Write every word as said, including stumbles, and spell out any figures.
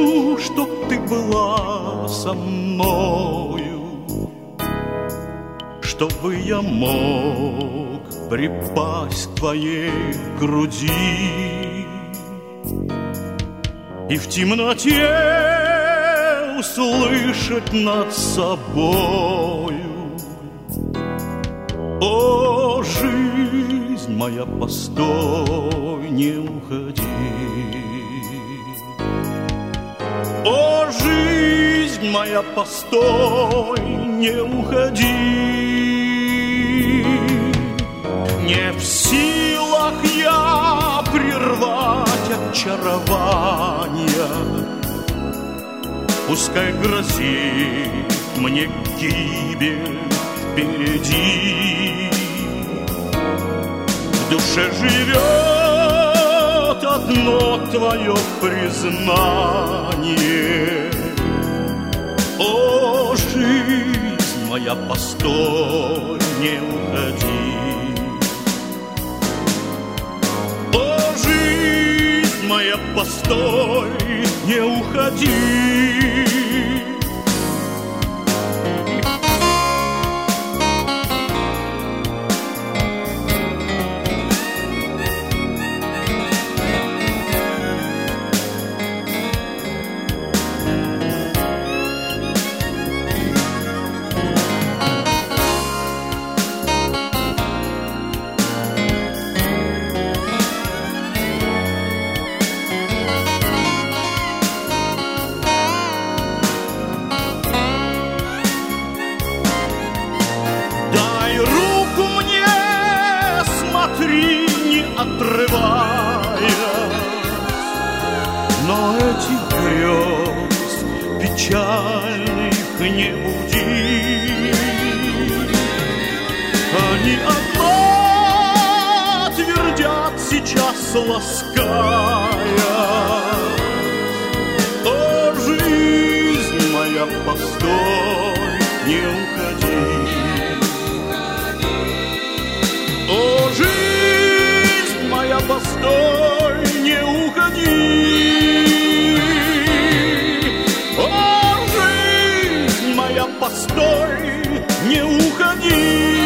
хочу, чтоб ты была со мною, чтобы я мог припасть к твоей груди и в темноте услышать над собою: о, жизнь моя, постой, не уходи. О, жизнь моя, постой, не уходи. Не в силах я прервать очарования, пускай грозит мне гибель впереди. В душе живет одно твое признание: о, жизнь моя, постой, не уходи. О, жизнь моя, постой, не уходи. Но этих грез печальных не буди. Они одно твердят сейчас, лаская: о, жизнь моя, постой, не уходи. О, жизнь моя, постой, не уходи. О, жизнь моя, постой, не уходи.